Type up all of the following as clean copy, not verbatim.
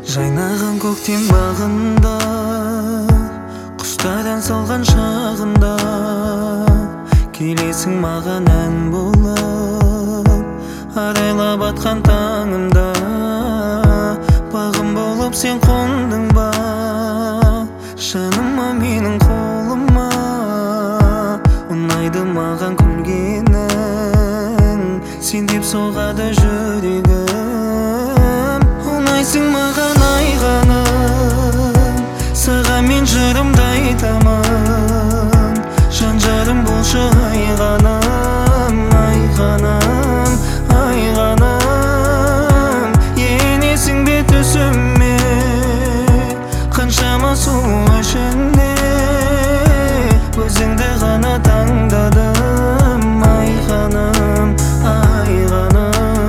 Жайнаған көктем бағында, құстар ән салған шағында, келесің маған ән болып, арайлап атқан таңымда. Бағым болып сен қондың ба, жаныма менің қолыма. Ұнайды маған күлгенің, сен деп соғады жүрегім. Ұнайсың маған айғаным, саған мен жырымды айтамын. Жан жарым болшы айғаным, айғаным, айғаным. Енесің бе түсіме, қаншама сұлу ішінде, өзіңді ғана таңдадым, айғаным, айғаным.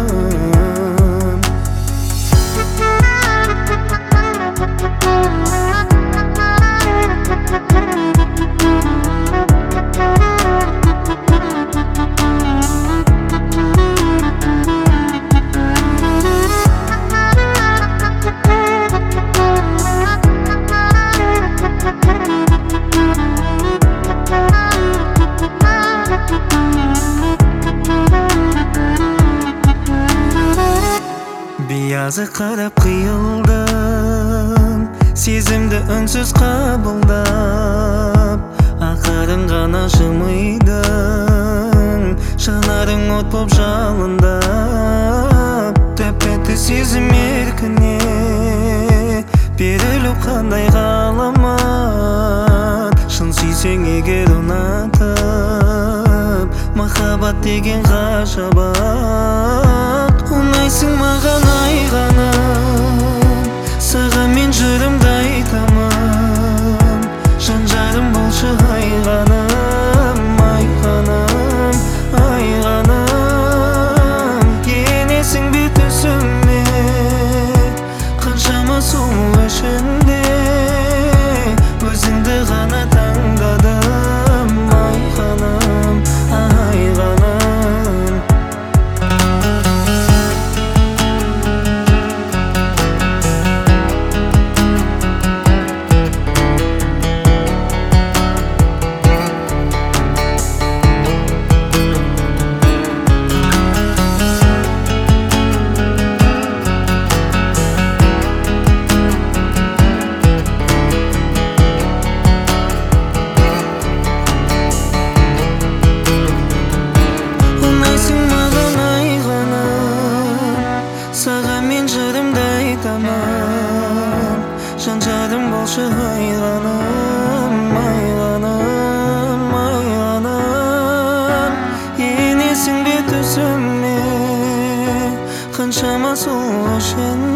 Биязы қарап қиылдым, сезімді үнсіз қабылдап, ақырын ғана жымидың, жанарың от боп жалындап. Тәп-тәтті сезім еркіне берілу қандай ғаламат. Шын сүйсең егер ұнатып, махаббат деген ғажабат. Ұнайсың маған айғаным, саған мен жырымды айтамын. Жан жарым болшы айғаным, айғаным, айғаным. Енесің бе түсіме, қаншама сұлу ішінде, өзіңді ғана таңдадым, айғаным, айғаным. Саған мен жырымды айтамын, жан жарым болшы айғаным, айғаным, айғаным. Енесің бе түсіме, қаншама сұлу ішінде,